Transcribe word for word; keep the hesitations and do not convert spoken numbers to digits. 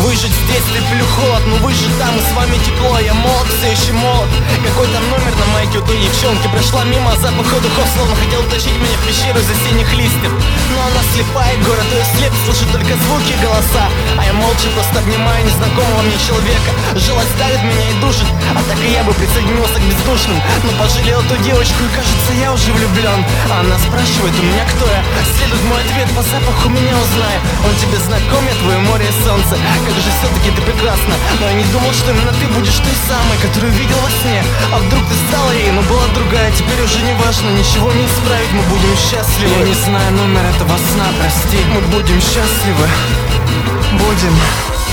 выжить здесь слеплю холод. Но вы же там, и с вами тепло. Я молод, все еще молод. Какой там номер на майке у той девчонки? Прошла мимо, запаха духов, словно хотел утащить меня в пещеру из осенних листьев. Но она слепая, город ее слеп, слышит только звуки и голоса. А я молча просто обнимаю незнакомого мне человека. Желать ставит меня и душит, а так и я бы присоединился к бездушным. Но пожалел ту девочку, и кажется, я уже влюблен. А она спрашивает у меня, кто я. Следует мой ответ, по запаху меня узнай. Он тебе знаком, я твое море и солнце. Как же все-таки ты прекрасна. Но я не думал, что именно ты будешь той самой, которую видел во сне. А вдруг ты стала ей, но была другая. Теперь уже не важно, ничего не исправить. Мы будем счастливы. Я не знаю номер этого сна, прости. Мы будем счастливы. Будем.